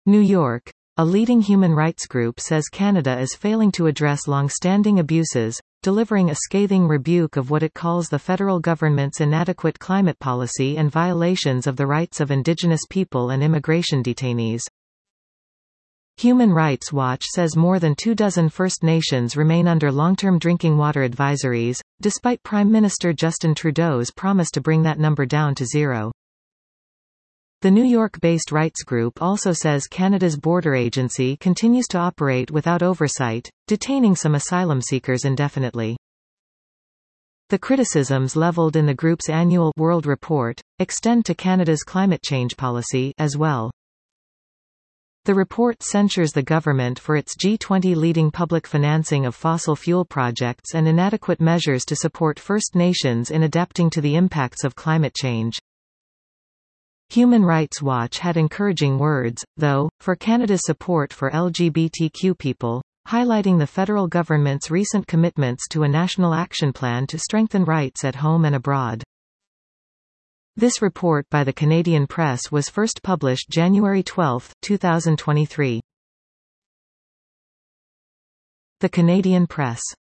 New York. A leading human rights group says Canada is failing to address long-standing abuses, delivering a scathing rebuke of what it calls the federal government's inadequate climate policy and violations of the rights of Indigenous people and immigration detainees. Human Rights Watch says more than 24 First Nations remain under long-term drinking water advisories, despite Prime Minister Justin Trudeau's promise to bring that number down to zero. The New York-based rights group also says Canada's border agency continues to operate without oversight, detaining some asylum seekers indefinitely. The criticisms leveled in the group's annual World Report extend to Canada's climate change policy as well. The report censures the government for its G20 leading public financing of fossil fuel projects and inadequate measures to support First Nations in adapting to the impacts of climate change. Human Rights Watch had encouraging words, though, for Canada's support for LGBTQ people, highlighting the federal government's recent commitments to a national action plan to strengthen rights at home and abroad. This report by the Canadian Press was first published January 12, 2023. The Canadian Press.